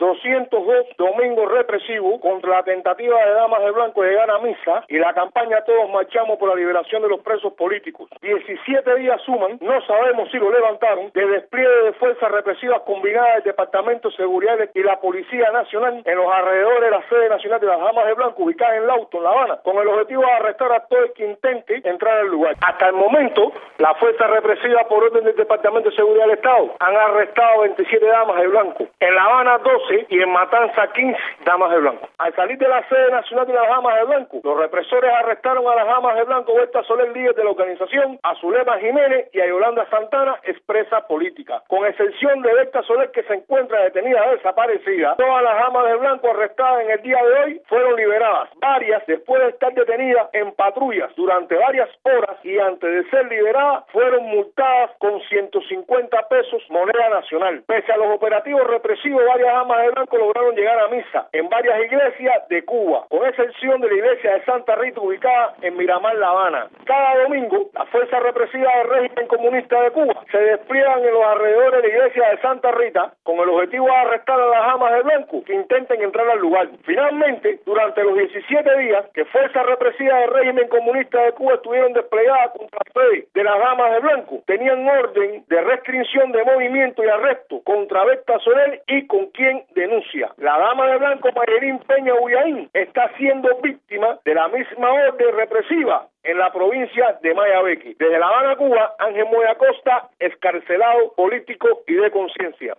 202 domingos represivos contra la tentativa de Damas de Blanco de llegar a misa y la campaña Todos Marchamos por la Liberación de los Presos Políticos. 17 días suman, no sabemos si lo levantaron, de despliegue de fuerzas represivas combinadas del Departamento de Seguridad y la Policía Nacional en los alrededores de la sede nacional de las Damas de Blanco, ubicada en Lauto, en La Habana, con el objetivo de arrestar a todo el que intente entrar al lugar. Hasta el momento, la fuerza represiva por orden del Departamento de Seguridad del Estado han arrestado 27 Damas de Blanco. En La Habana 12 y en Matanza 15 Damas de Blanco. Al salir de la sede nacional de las Damas de Blanco, los represores arrestaron a las Damas de Blanco, Berta Soler, líder de la organización, a Zulema Jiménez y a Yolanda Santana, expresa política. Con excepción de Berta Soler, que se encuentra detenida desaparecida, todas las Damas de Blanco arrestadas en el día de hoy fueron liberadas. Varias, después de estar detenidas en patrullas durante varias horas y antes de ser liberadas, fueron multadas con 150 pesos moneda nacional. Pese a los operativos represivos, varias Damas de Blanco lograron llegar a misa en varias iglesias de Cuba, con excepción de la iglesia de Santa Rita, ubicada en Miramar, La Habana. Cada domingo, las fuerzas represivas del régimen comunista de Cuba se despliegan en los alrededores de la iglesia de Santa Rita con el objetivo de arrestar a las Damas de Blanco que intenten entrar al lugar. Finalmente, durante los 17 días que fuerzas represivas del régimen comunista de Cuba estuvieron desplegadas contra la sede de las Damas de Blanco, tenían orden de restricción de movimiento y arresto contra Berta Soler y con quien denuncia. La Dama de Blanco, Mayerín Peña Bullaín, está siendo víctima de la misma orden represiva en la provincia de Mayabeque. Desde La Habana, Cuba, Ángel Moya Costa, excarcelado político y de conciencia.